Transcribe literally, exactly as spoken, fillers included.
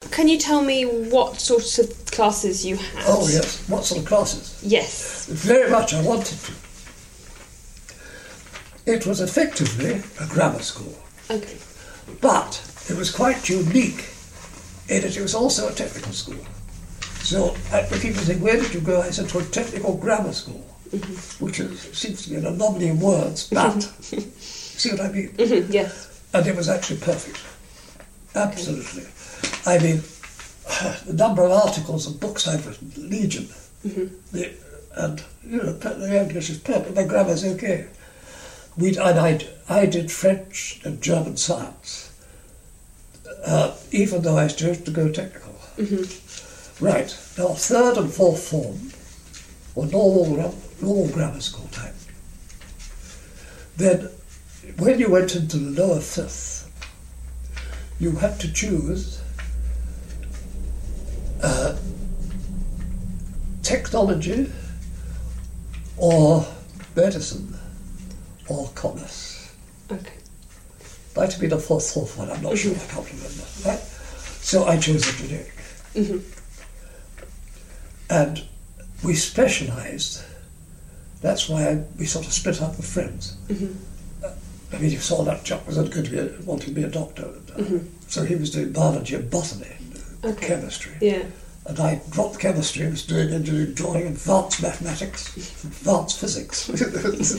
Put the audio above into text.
can you tell me what sorts of classes you had? Oh, yes. What sort of classes? Yes. Very much I wanted to. It was effectively a grammar school. Okay. But it was quite unique in that it was also a technical school. So uh, when people say, where did you go? I said, to a technical grammar school, mm-hmm. which is, seems to be an anomaly in words, but see what I mean? Mm-hmm. Yes. And it was actually perfect. Absolutely. Okay. I mean, the number of articles and books I've written, legion. Mm-hmm. The, and, you know, the English is perfect, the grammar's okay. We'd, and I, I did French and German science, uh, even though I chose to go technical. Mm-hmm. Right, now third and fourth form were normal, normal grammar school time. Then, when you went into the lower fifth, you had to choose uh, technology or medicine or commerce. Okay. Might have been a fourth, fourth one, I'm not mm-hmm. sure, I can't remember. Right? So I chose engineering. Mm-hmm. And we specialised, that's why I, we sort of split up with friends. Mm-hmm. Uh, I mean, you saw that chap was going to be a, wanting to be a doctor. Uh, mm-hmm. So he was doing biology and botany, okay. chemistry. Yeah. And I dropped chemistry and was doing engineering, drawing, advanced mathematics, advanced physics.